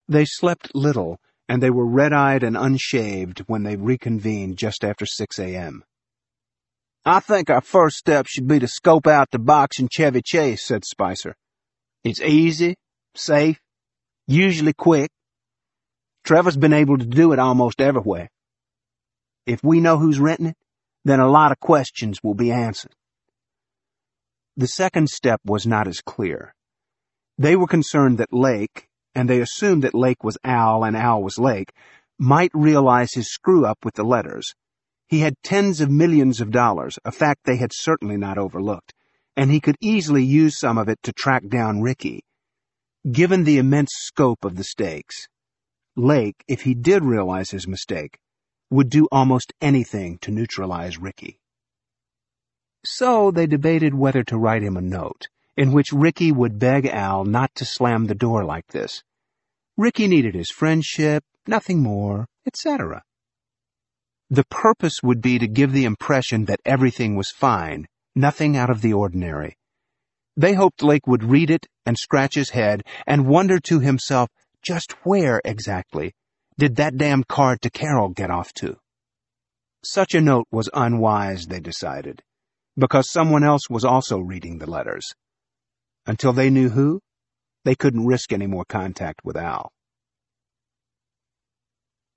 They slept little, and they were red-eyed and unshaved when they reconvened just after 6 a.m. "I think our first step should be to scope out the box in Chevy Chase," said Spicer. "It's easy, safe, usually quick. Trevor's been able to do it almost everywhere. If we know who's renting it, then a lot of questions will be answered." The second step was not as clear. They were concerned that Lake, and they assumed that Lake was Al and Al was Lake, might realize his screw-up with the letters. He had tens of millions of dollars, a fact they had certainly not overlooked, and he could easily use some of it to track down Ricky. Given the immense scope of the stakes, Lake, if he did realize his mistake, would do almost anything to neutralize Ricky. So they debated whether to write him a note, in which Ricky would beg Al not to slam the door like this. Ricky needed his friendship, nothing more, etc. The purpose would be to give the impression that everything was fine, nothing out of the ordinary. They hoped Lake would read it and scratch his head and wonder to himself just where exactly did that damned card to Carol get off to. Such a note was unwise, they decided, because someone else was also reading the letters. Until they knew who, they couldn't risk any more contact with Al.